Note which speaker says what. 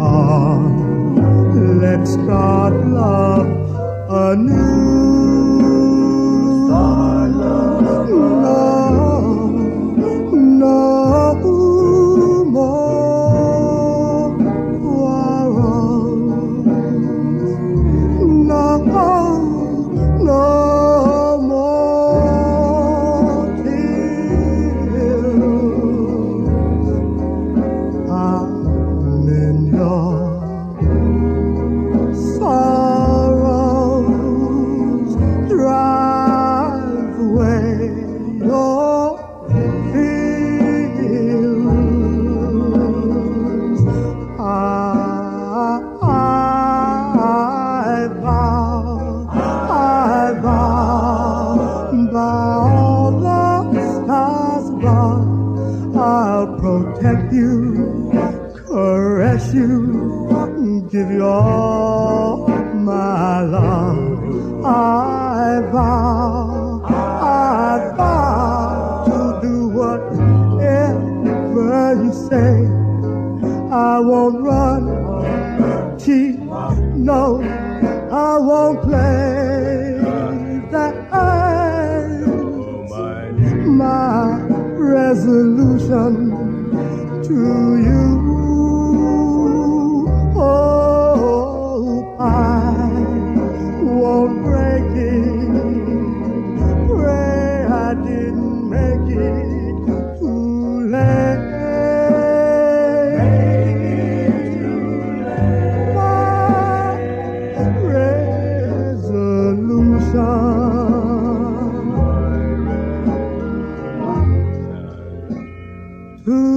Speaker 1: come, let's start love anew. Start love no more quarrels, no more tears. I'm in your sorrows, drive away your fears. I vow, by all the stars above, I'll protect you, caress you, give you all my love. I vow to do whatever you say. I won't run, cheat, no, I won't play that. My resolution to you. Oh, I won't break it. Pray I didn't make it too late. My resolution to